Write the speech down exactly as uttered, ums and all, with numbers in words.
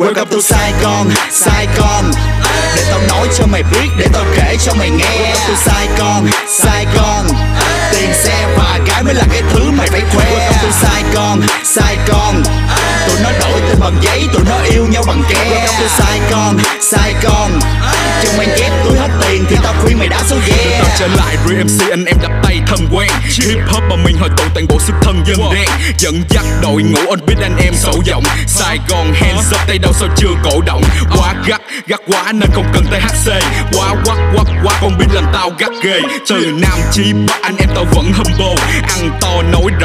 Welcome to Sài Gòn, Sài Gòn. Để tao nói cho mày biết, để tao kể cho mày nghe. Welcome to Sài Gòn, Sài Gòn. Tiền xe và gái mới là cái thứ mày phải khoe. Welcome to Sài Gòn, Sài Gòn. Tụi nó đổi tên bằng giấy, tụi nó yêu nhau bằng ke. Welcome to Sài Gòn, Sài Gòn. Chân mày dép túi hết tiền thì tao khuyên mày đá số yeah. Tao trở lại re em xê anh em đập tay thân quen. Hip hop mà mình hội tụ toàn bộ sức thân dân đen. Dẫn dắt đội ngũ on beat anh em sổ giọng. Sài Gòn hands up tay đâu sao chưa cổ động. Quá gắt, gắt quá nên không cần tới hát xê. Quá quắc quắc quá con beat làm tao gắt ghê. Từ Nam chí Bắc anh em tao vẫn humble. Ăn to nói rõ